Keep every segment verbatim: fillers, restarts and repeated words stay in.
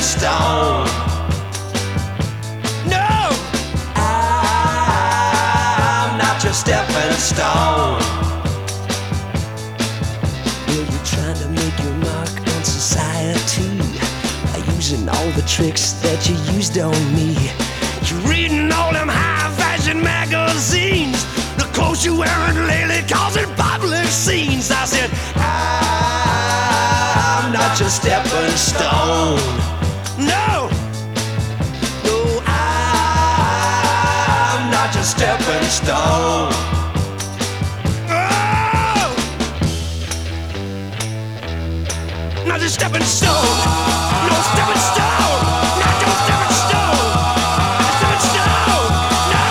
stepping stone. No, I'm not your stepping stone. Well, you're trying to make your mark on society by using all the tricks that you used on me. You're reading all them high fashion magazines, the clothes you're wearing lately causing public scenes. I said, I'm not your stepping stone. no, No, I'm not your stepping stone. oh, not your stepping stone, no stepping stone, not your stepping stone, stepping stone, no.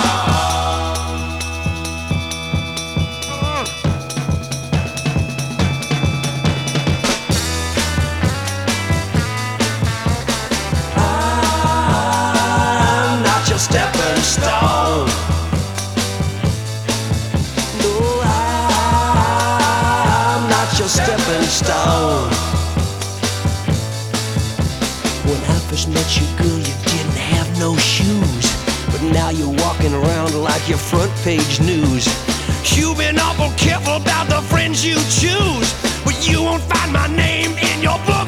I'm not your stepping stone. No, I'm not your stepping stone. When I first met you, girl, you didn't have no shoes, but now you're walking around like your front page news. You've been awful careful about the friends you choose, but you won't find my name in your book